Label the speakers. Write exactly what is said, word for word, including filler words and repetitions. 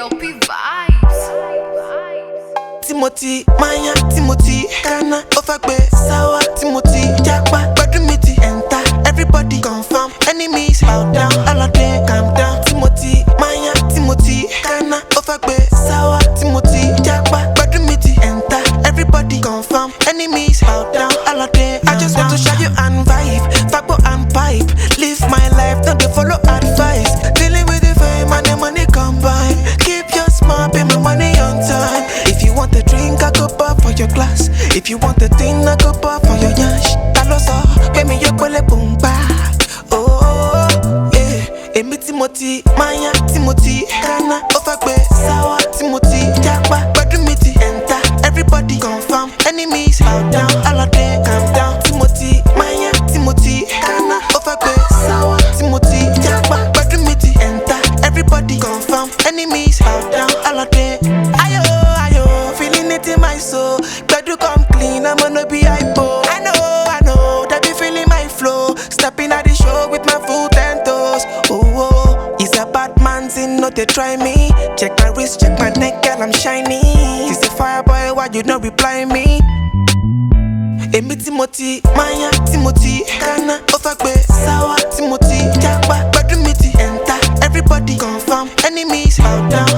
Speaker 1: L P vibes.
Speaker 2: Timothy, Maya, Timothy, Kana, Ofagbe, Sawa, Timothy, Jakpa, Badumiti, enter. Everybody confirm, enemies bow down, all of them calm down. Timothy, Maya, Timothy, Kana, Ofagbe, Sawa, Timothy, Jakpa, Badumiti, enter. Everybody confirm, enemies bow down, all of them. I just want to show you and vibe, Fagbo and pipe. Live my life, don't they follow advice. Dealing with the fame and the money combine. Keep your smile, pay my money on time. If you want a drink, I go pop for your glass. If you want a thing, I go pop for your yash. Taloso, pay me your kwele boom back. Oh, yeah. Emi Timothy, Maya, Timothy, Kana, Ofagbe, Sawa, Timothy, Jakpa, Badumiti, enter. Everybody confirm, enemies bow down, all of them calm down. Timothy, Maya, Timothy, Kana, Ofagbe, Sawa, Timothy, Jakpa, Badumiti, enter. Everybody confirm, enemies bow down, all of them. Ayo, ayo, feeling it in my soul. Glad you come clean, I'm gonna be hypo. I know, I know, that be feeling my flow. Stepping at the show with my foot and toes. Oh, oh, it's a bad man thing, not they try me. Check my wrist, check my neck, girl, I'm shiny. It's the fire boy, why you not reply me? Emi Timothy, Maya, Timothy, Kana, Ofagbe, Sawa, Timothy, Jakpa, Badumiti, enter. Everybody confirm, enemies bow down,